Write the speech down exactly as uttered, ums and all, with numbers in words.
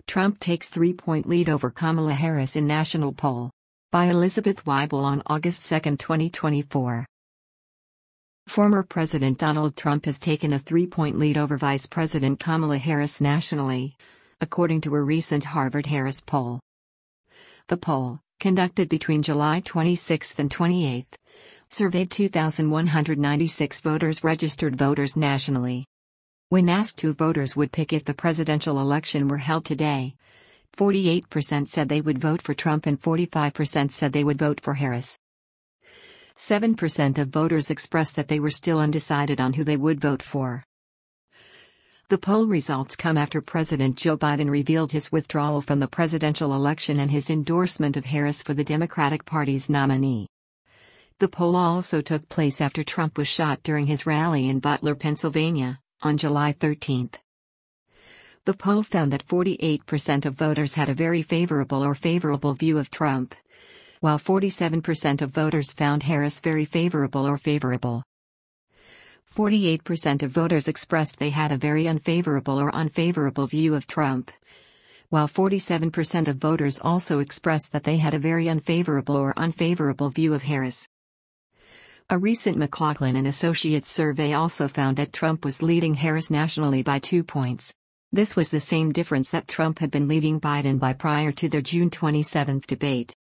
Trump takes three-point lead over Kamala Harris in national poll. By Elizabeth Weibel on August second, twenty twenty-four. Former President Donald Trump has taken a three-point lead over Vice President Kamala Harris nationally, according to a recent Harvard-Harris poll. The poll, conducted between July twenty-sixth and twenty-eighth, surveyed two thousand one hundred ninety-six voters registered voters nationally. When asked who voters would pick if the presidential election were held today, forty-eight percent said they would vote for Trump and forty-five percent said they would vote for Harris. seven percent of voters expressed that they were still undecided on who they would vote for. The poll results come after President Joe Biden revealed his withdrawal from the presidential election and his endorsement of Harris for the Democratic Party's nominee. The poll also took place after Trump was shot during his rally in Butler, Pennsylvania, on July thirteenth. The poll found that forty-eight percent of voters had a very favorable or favorable view of Trump, while forty-seven percent of voters found Harris very favorable or favorable. forty-eight percent of voters expressed they had a very unfavorable or unfavorable view of Trump, while forty-seven percent of voters also expressed that they had a very unfavorable or unfavorable view of Harris. A recent McLaughlin and Associates survey also found that Trump was leading Harris nationally by two points. This was the same difference that Trump had been leading Biden by prior to their June twenty-seventh debate.